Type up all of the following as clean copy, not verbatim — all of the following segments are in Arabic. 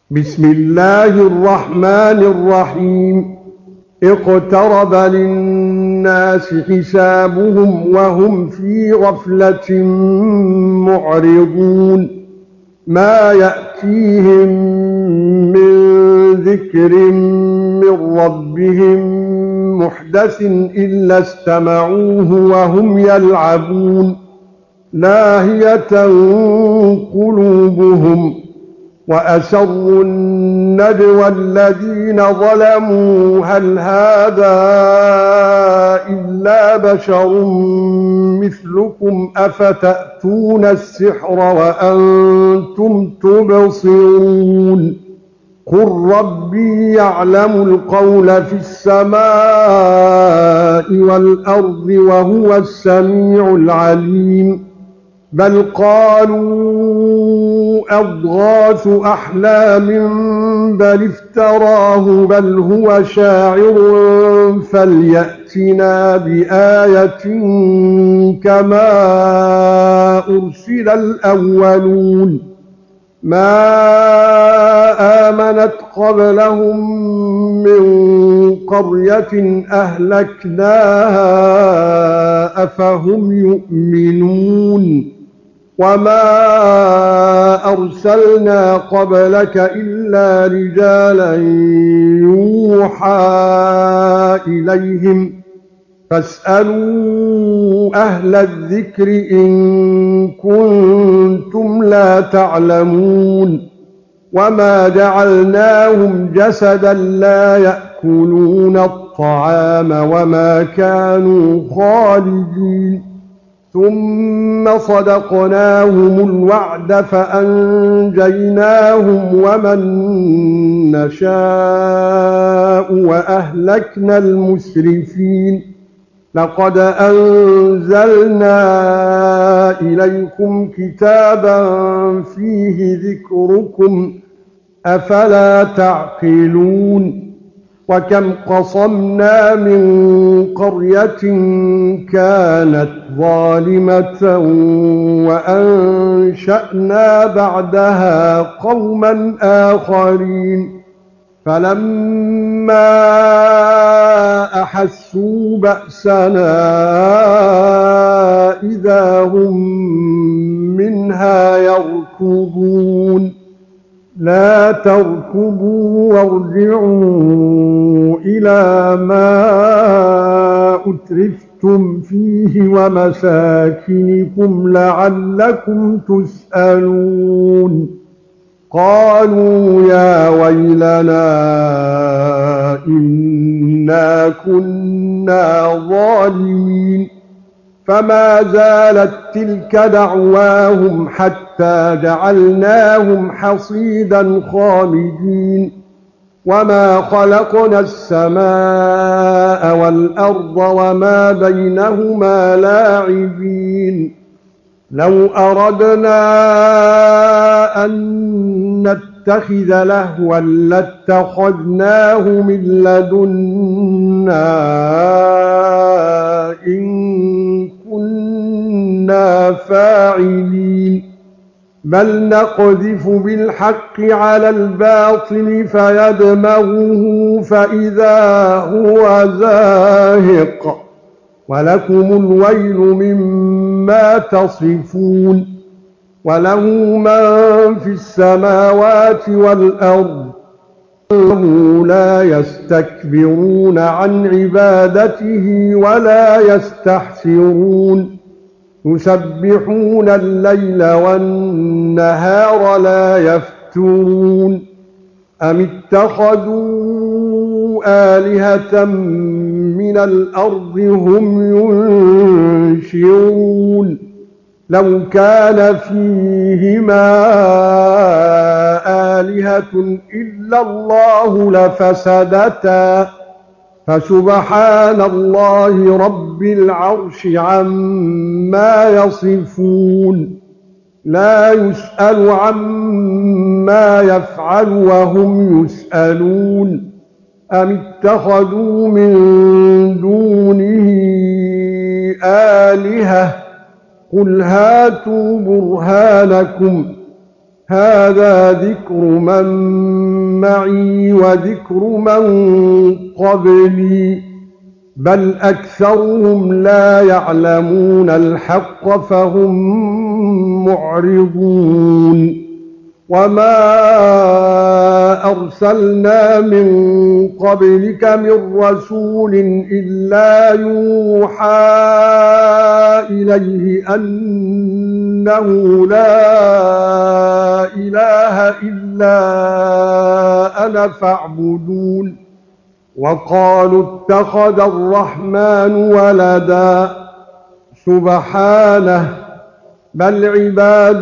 بسم الله الرحمن الرحيم. اقترب للناس حسابهم وهم في غفلة معرضون. ما يأتيهم من ذكر من ربهم محدث إلا استمعوه وهم يلعبون. لاهية قلوبهم وأسروا النجوى الذين ظلموا هل هذا إلا بشر مثلكم أفتأتون السحر وأنتم تبصرون. قل ربي يعلم القول في السماء والأرض وهو السميع العليم. بل قالوا أضغاث أحلام بل افتراه بل هو شاعر فليأتنا بآية كما أرسل الأولون. ما آمنت قبلهم من قرية أهلكناها أفهم يؤمنون. وما أرسلنا قبلك إلا رجالا يوحى إليهم فاسألوا أهل الذكر إن كنتم لا تعلمون. وما جعلناهم جسدا لا يأكلون الطعام وما كانوا خالدين. ثم صدقناهم الوعد فأنجيناهم ومن نشاء وأهلكنا المسرفين. لقد أنزلنا إليكم كتابا فيه ذكركم أفلا تعقلون. وكم قصمنا من قرية كانت ظالمة وأنشأنا بعدها قوما آخرين فلما أحسوا بأسنا إذا هم منها يركضون. لا تركضوا وارجعوا إلى ما أترفتم فيه ومساكنكم لعلكم تسألون. قالوا يا ويلنا إنا كنا ظالمين. فما زالت تلك دعواهم حتى جعلناهم حصيدا خامدين. وما خلقنا السماء والأرض وما بينهما لاعبين. لو أردنا أن نتخذ لهوا لاتخذناه من لدنا إن كنا فاعلين. بل نقذف بالحق على الباطل فيدمغه فإذا هو زاهق. ولكم الويل مما تصفون. وله من في السماوات والأرض وهم لا يستكبرون عن عبادته ولا يستحسرون. يسبحون الليل والنهار لا يفترون. أم اتخذوا آلهة من الأرض هم ينشرون. لو كان فيهما آلهة إلا الله لفسدتا فسبحان الله رب العرش عما يصفون. لا يسأل عما يفعل وهم يسألون. أم اتخذوا من دونه آلهة قل هاتوا برهانكم هذا ذكر من معي وذكر من قبلي بل أكثرهم لا يعلمون الحق فهم معرضون وما أرسلنا من قبلك من رسول إلا يوحى إليه أنه لا إله إلا أنا فاعبدون وقالوا اتخذ الرحمن ولدا سبحانه بل عباد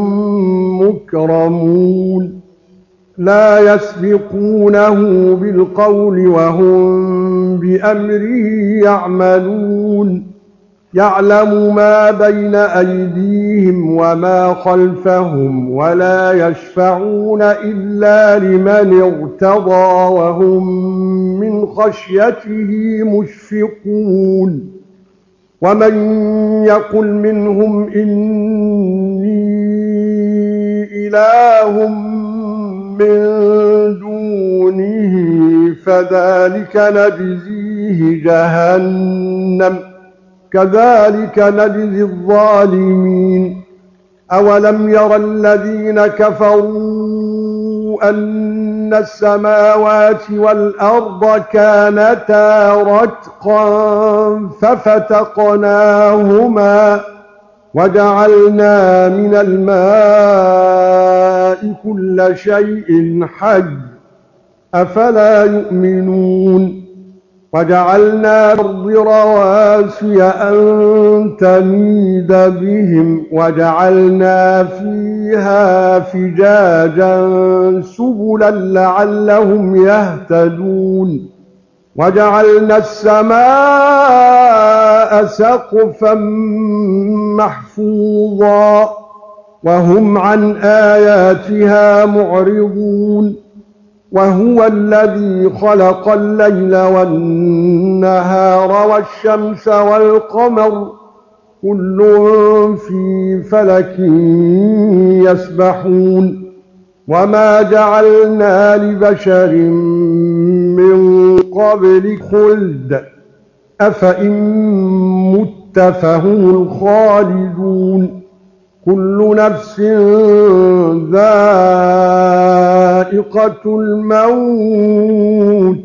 مكرمون لا يسبقونه بالقول وهم بأمره يعملون يعلم ما بين أيديهم وما خلفهم ولا يشفعون إلا لمن ارتضى وهم من خشيته مشفقون ومن يقل منهم إني إله من دونه فذلك نجزيه جهنم كذلك نجزي الظالمين أولم يرى الذين كفروا أن السماوات والأرض كانتا رتقا ففتقناهما وجعلنا من الماء كل شيء حي أفلا يؤمنون وجعلنا الأرض رواسي أن تميد بهم وجعلنا فيها فجاجا سبلا لعلهم يهتدون وجعلنا السماء سقفا محفوظا وهم عن آياتها معرضون وهو الذي خلق الليل والنهار والشمس والقمر كل في فلك يسبحون وما جعلنا لبشر من قبلك خلد أفإن مت فهم الخالدون كل نفس ذائقة الموت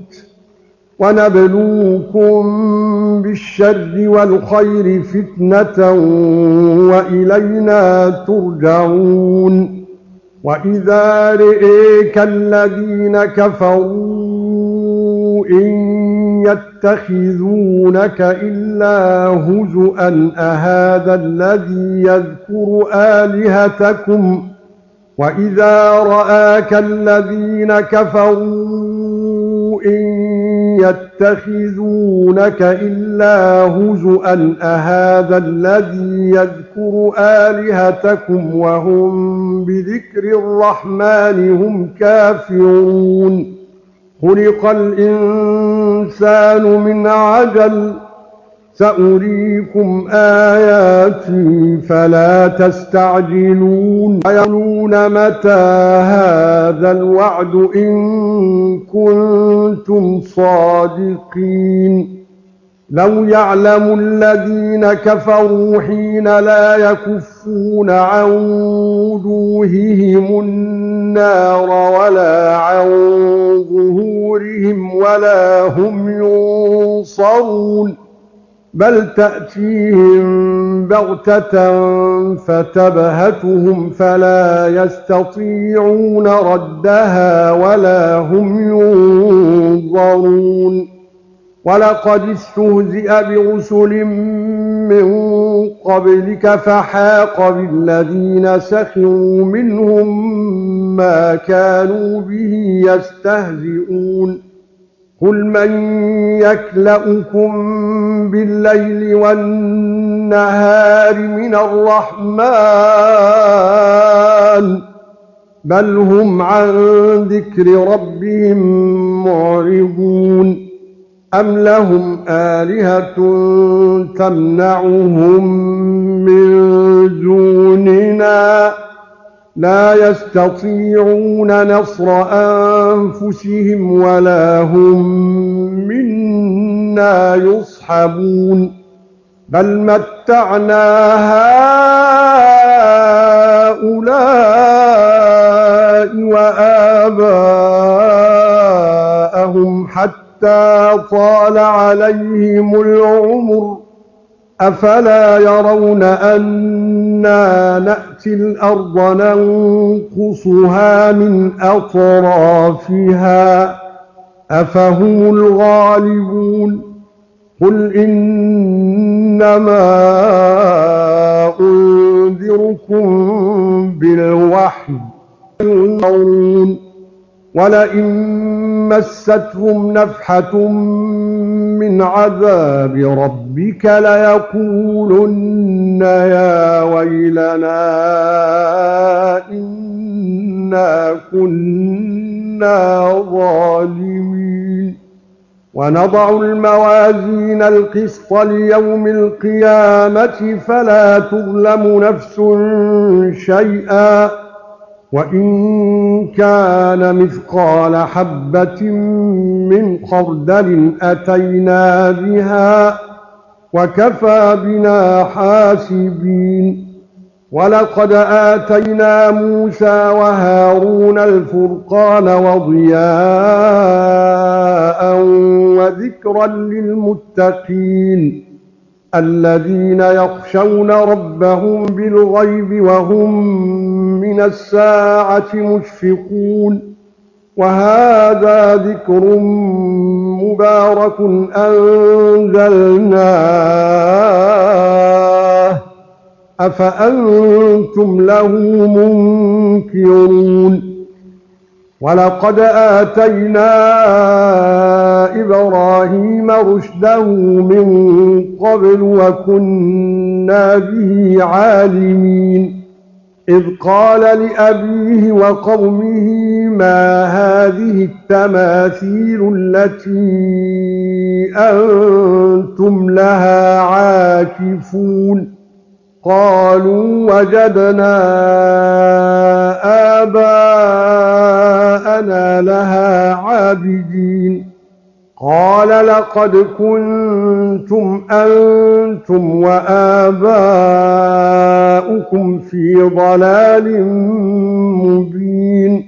ونبلوكم بالشر والخير فتنة وإلينا ترجعون وإذا رئيك الذين كفروا إن يتخذونك إلا هزؤا أهذا الذي يذكر آلهتكم وإذا رآك الذين كفروا إن يتخذونك إلا هزؤا أهذا الذي يذكر آلهتكم وهم بذكر الرحمن هم كافرون خلق الإنسان من عجل سأريكم آياتي فلا تستعجلون ويقولون متى هذا الوعد إن كنتم صادقين لو يعلم الذين كفروا حين لا يكفون عن وجوههم النار ولا عن ظهورهم ولا هم ينصرون بل تأتيهم بغتة فتبهتهم فلا يستطيعون ردها ولا هم ينظرون ولقد استهزئ برسل من قبلك فحاق بالذين سخروا منهم ما كانوا به يستهزئون قل من يكلؤكم بالليل والنهار من الرحمن بل هم عن ذكر ربهم معرضون أم لهم آلهة تمنعهم من دوننا لا يستطيعون نصر أنفسهم ولا هم منا يصحبون بل متعنا هؤلاء وآباءهم حتى طال عليهم العمر أفلا يرون أنا نأتي الأرض ننقصها من أطرافها أفهم الغالبون قل إنما أنذركم بالوحي ولئن مستهم نفحة من عذاب ربك ليقولن يا ويلنا إنا كنا ظالمين ونضع الموازين القسط ليوم القيامة فلا تظلم نفس شيئا وإن كان مثقال حبة من خردل أتينا بها وكفى بنا حاسبين ولقد آتينا موسى وهارون الفرقان وضياء وذكرا للمتقين الذين يخشون ربهم بالغيب وهم من الساعة مشفقون وهذا ذكر مبارك أنزلناه أفأنتم له منكرون ولقد آتينا إبراهيم رشده من قبل وكنا به عالمين إذ قال لأبيه وقومه ما هذه التماثيل التي أنتم لها عاكفون قالوا وجدنا آباءنا لها عابدين قال لقد كنتم أنتم وآباؤكم في ضلال مبين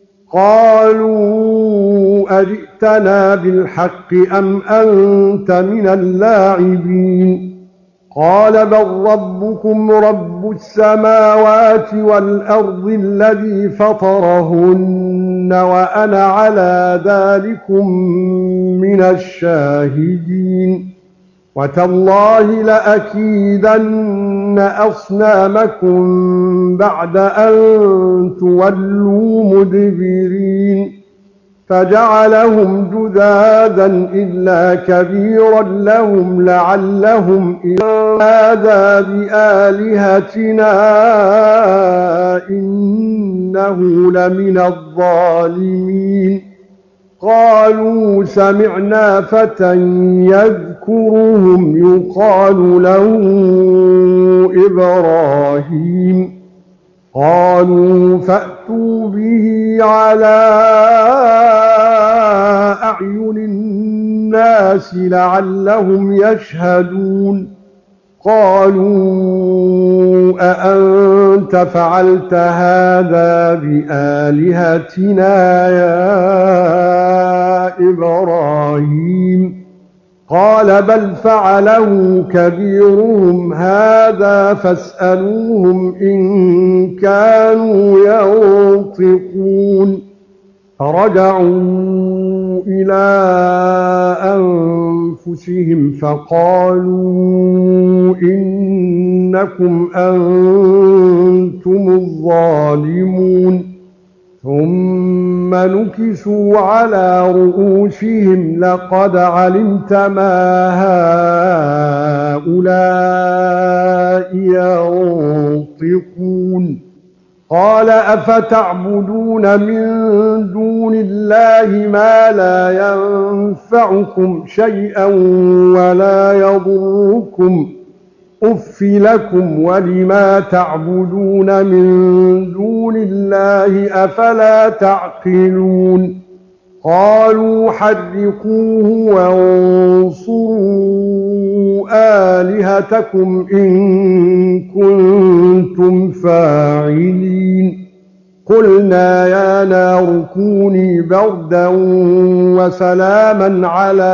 قالوا أجئتنا بالحق أم أنت من اللاعبين قال بل ربكم رب السماوات والأرض الذي فطرهن وأنا على ذلكم من الشاهدين وتالله لأكيدن أصنامكم بعد أن تولوا مدبرين فجعلهم جذاذا إلا كبيرا لهم لعلهم هذا بآلهتنا إنه لمن الظالمين قالوا سمعنا فتى يذكرهم يقال له إبراهيم قالوا فأتوا به على أعين الناس لعلهم يشهدون قالوا أأنت فعلت هذا بآلهتنا يا إبراهيم قال بل فعله كبيرهم هذا فاسألوهم إن كانوا ينطقون فرجعوا إلى أنفسهم فقالوا إنكم أنتم الظالمون ثم نكسوا على رؤوسهم لقد علمت ما هؤلاء ينطقون قال أفتعبدون من دون الله ما لا ينفعكم شيئا ولا يضركم أُفٍّ لكم ولما تعبدون من دون الله أفلا تعقلون قالوا حرقوه وانصروا آلهتكم إن كنتم فاعلين قلنا يا نار كوني بردا وسلاما على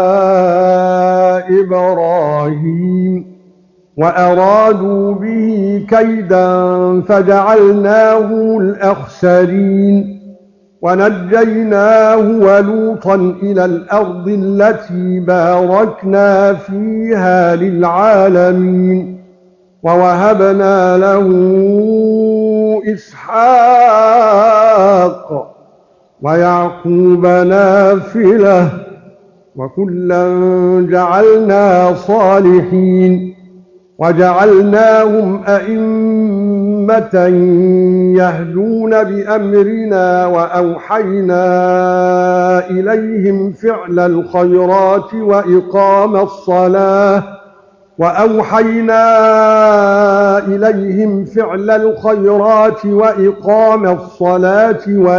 إبراهيم وأرادوا به كيدا فجعلناهم الأخسرين ونجيناه ولوطا إلى الأرض التي باركنا فيها للعالمين ووهبنا له إسحاق ويعقوب نافلة وكلا جعلنا صالحين وجعلناهم أئمة يهدون بأمرنا وأوحينا إليهم فعل الخيرات وإقام الصلاة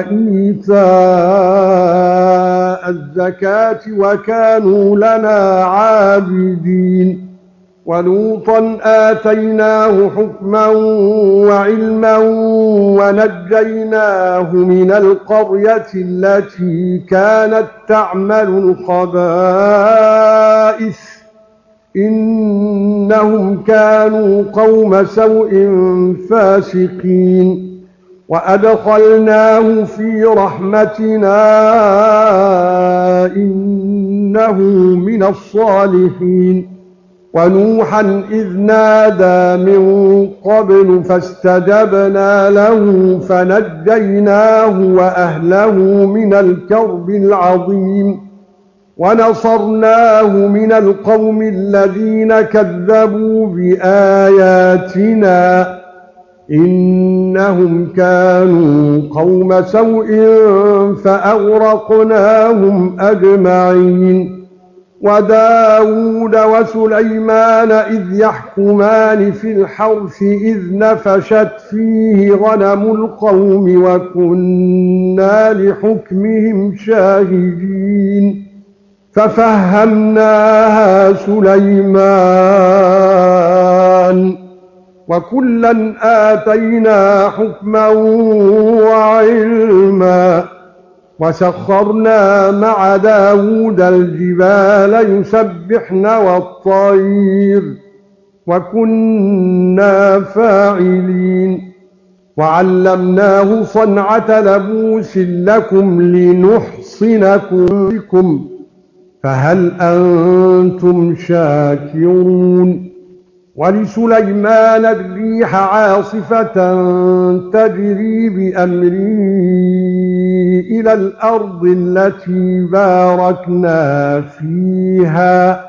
وإيتاء الزكاة وكانوا لنا عابدين ولوطا آتيناه حكما وعلما ونجيناه من القرية التي كانت تعمل الخبائث إنهم كانوا قوم سوء فاسقين وأدخلناه في رحمتنا إنه من الصالحين ونوحا إذ نادى من قبل فاستجبنا له فنجيناه وأهله من الكرب العظيم ونصرناه من القوم الذين كذبوا بآياتنا إنهم كانوا قوم سوء فأغرقناهم أجمعين وداود وسليمان إذ يحكمان في الحرث إذ نفشت فيه غنم القوم وكنا لحكمهم شاهدين ففهمناها سليمان وكلا آتينا حكما وعلما وسخرنا مع داود الجبال يسبحن والطير وكنا فاعلين وعلمناه صنعة لبوس لكم لنحصنكم فهل أنتم شاكرون ولسليمان الريح عاصفة تجري بأمره إلى الأرض التي باركنا فيها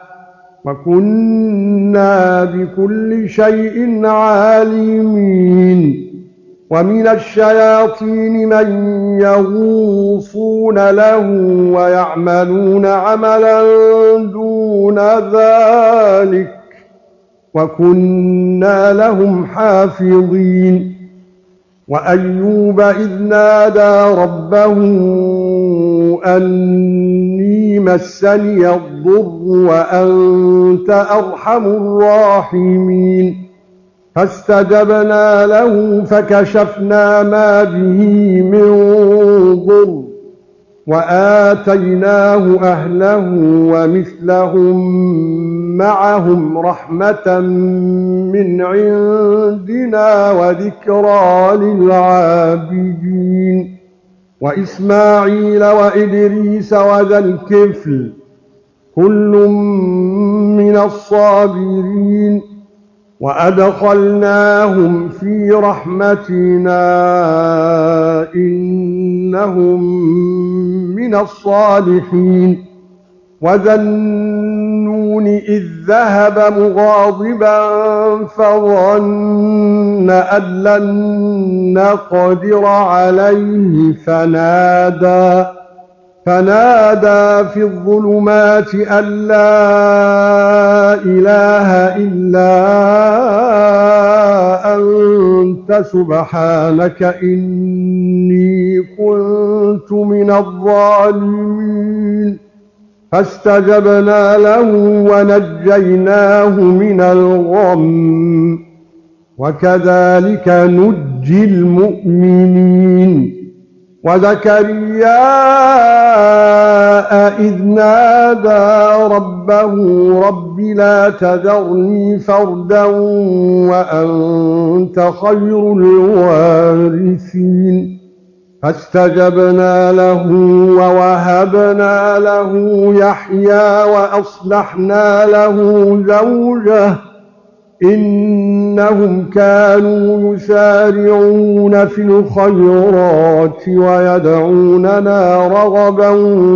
وكنا بكل شيء عالمين ومن الشياطين من يغوصون له ويعملون عملا دون ذلك وكنا لهم حافظين وأيوب إذ نادى ربه أني مسني الضر وأنت أرحم الراحمين فاستجبنا له فكشفنا ما به من ضر وآتيناه أهله ومثلهم معهم رحمة من عندنا وذكرى للعابدين وإسماعيل وإدريس وذا الكفل كل من الصابرين وأدخلناهم في رحمتنا إنهم من الصالحين وذا النون إذ ذهب مغاضبا فظن أن لن نقدر عليه فنادى في الظلمات أن لا إله إلا أنت سبحانك إني كنت من الظالمين فاستجبنا له ونجيناه من الغم وكذلك نجي المؤمنين وزكريا إذ نادى ربه رب لا تذرني فردا وأنت خير الوارثين فاستجبنا له ووهبنا له يحيى وأصلحنا له زوجه إنهم كانوا يسارعون في الخيرات ويدعوننا رغبا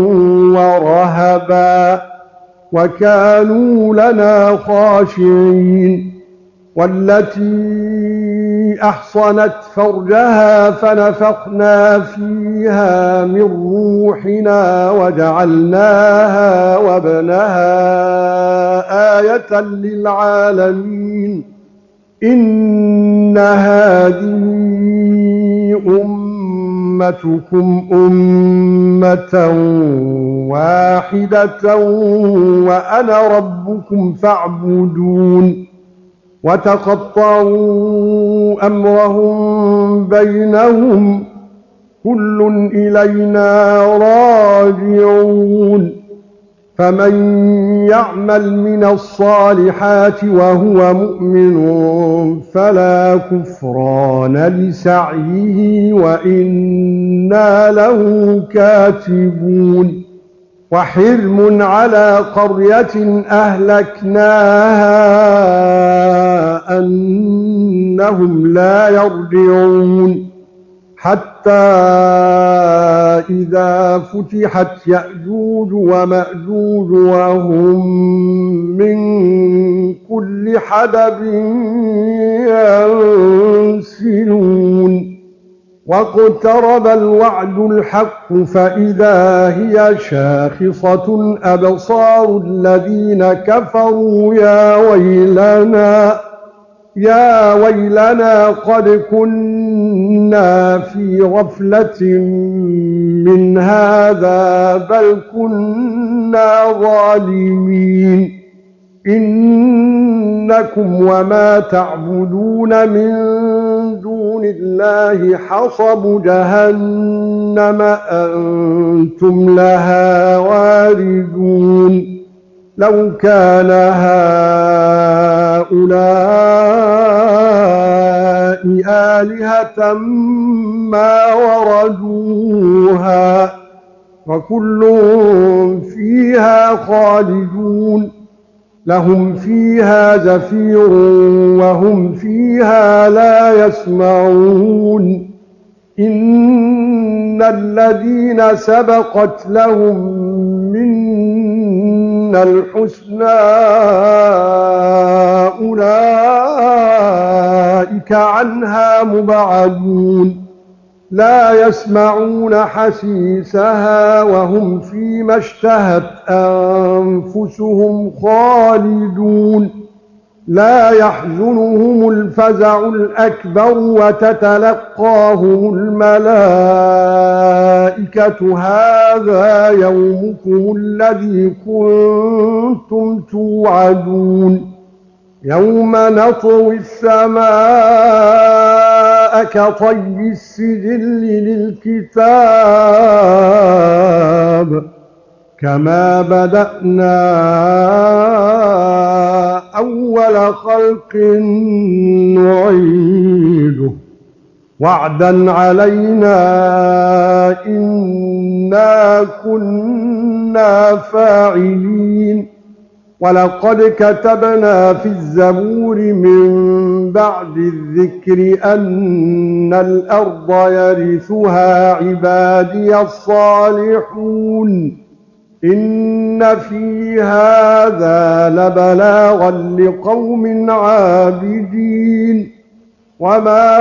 ورهبا وكانوا لنا خاشعين والتي أحصنت فرجها فنفخنا فيها من روحنا وجعلناها وابنها آية للعالمين إن هذه أمتكم أمة واحدة وأنا ربكم فاعبدون وتقطعوا أمرهم بينهم كل إلينا راجعون فمن يعمل من الصالحات وهو مؤمن فلا كفران لسعيه وإنا له كاتبون وحرم على قرية أهلكناها أنهم لا يرجعون حتى إذا فتحت يأجوج ومأجوج وهم من كل حدب ينسلون واقترب الوعد الحق فإذا هي شاخصة أبصار الذين كفروا يا ويلنا قد كنا في غفلة من هذا بل كنا ظالمين إنكم وما تعبدون من دون الله حصب جهنم أنتم لها واردون لو كان هؤلاء آلهة ما وردوها وكل فيها خالدون لهم فيها زفير وهم فيها لا يسمعون إن الذين سبقت لهم منا الحسنى أولئك عنها مبعدون لا يسمعون حسيسها وهم فيما اشتهت أنفسهم خالدون لا يحزنهم الفزع الأكبر وتتلقاهم الملائكة هذا يومكم الذي كنتم توعدون يوم نطوي السماء كطي السجل للكتاب كما بدأنا أول خلق نعيده وعدا علينا إنا كنا فاعلين ولقد كتبنا في الزبور من بعد الذكر أن الأرض يرثها عبادي الصالحون إن في هذا لبلاغا لقوم عابدين وما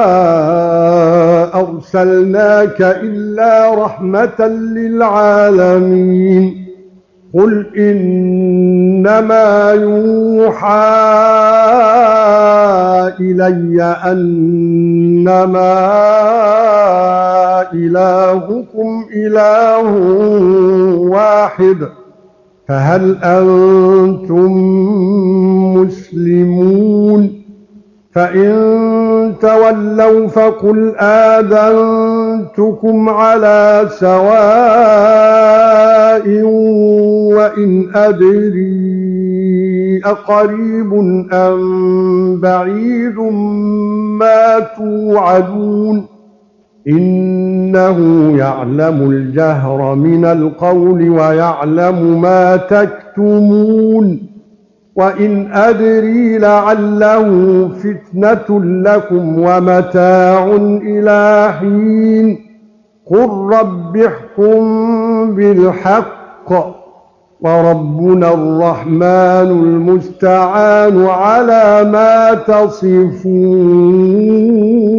أرسلناك إلا رحمة للعالمين قل إنما يوحى إلي أنما إلهكم إله واحد فهل أنتم مسلمون فإن تولوا فقل آذنتكم على سواء وإن أدري أقريب أم بعيد ما توعدون إنه يعلم الجهر من القول ويعلم ما تكتمون وإن أدري لعله فتنة لكم ومتاع إلى حين قل رب احكم بالحق وربنا الرحمن المستعان على ما تصفون